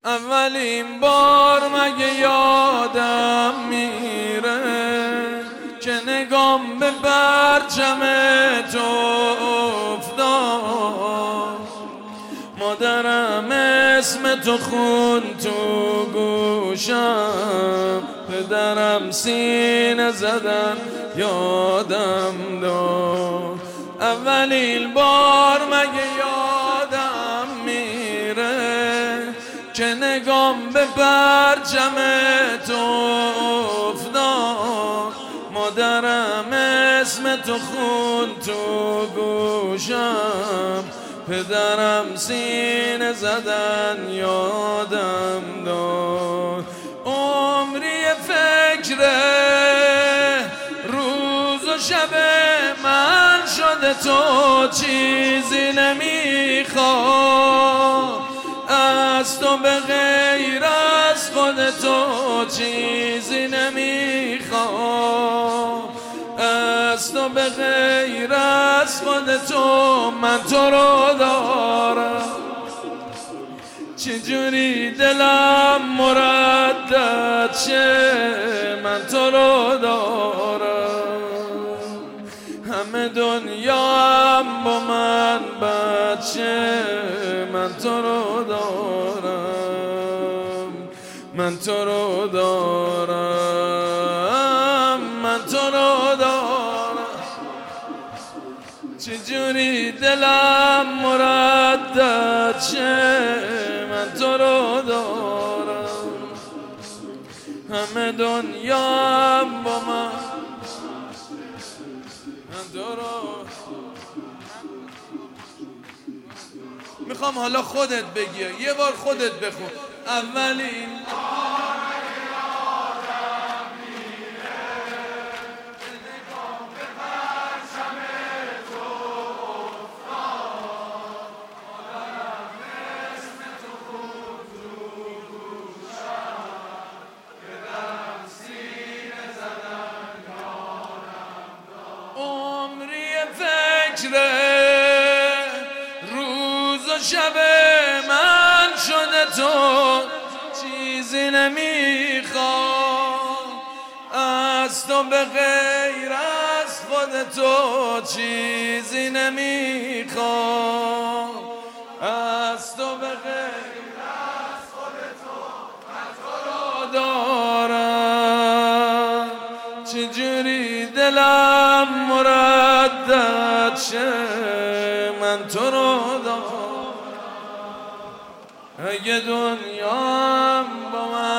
اولین بار مگه یادم میره که نگام به پرچم تو افتاد. مادرم اسم تو خون تو گوشم، پدرم سینه زدن یادم داد. اولین بار مگه یادم میره که نگام به پرچم تو افتاد. مادرم اسم تو خون تو گوشم، پدرم سینه زدن یادم داد. عمری فکر روز و شب من شده، تو چیزی نمیخوام از تو به غیر از خود، تو چیزی نمیخوام از تو به غیر از خود. تو من تو رو دارم، چجوری دلم مردد شه من تو رو دارم. همه دنیا هم با من بچه، من تو رو دارم، من تو رو دارم، من تو رو دارم. چجوری دلم مردد شه من تو رو دارم. همه دنیا هم با من تو رو. میخوام حالا خودت بگی، یه بار خودت بخون. اولین فکر روز و شب من شده، تو چیزی نمیخوام از تو به غیر از خود، تو چیزی نمیخوام از تو به غیر از خود. تو من تو رو دارم، چجوری دلم مردد شه من تو رو دارم. اگه دنیا با من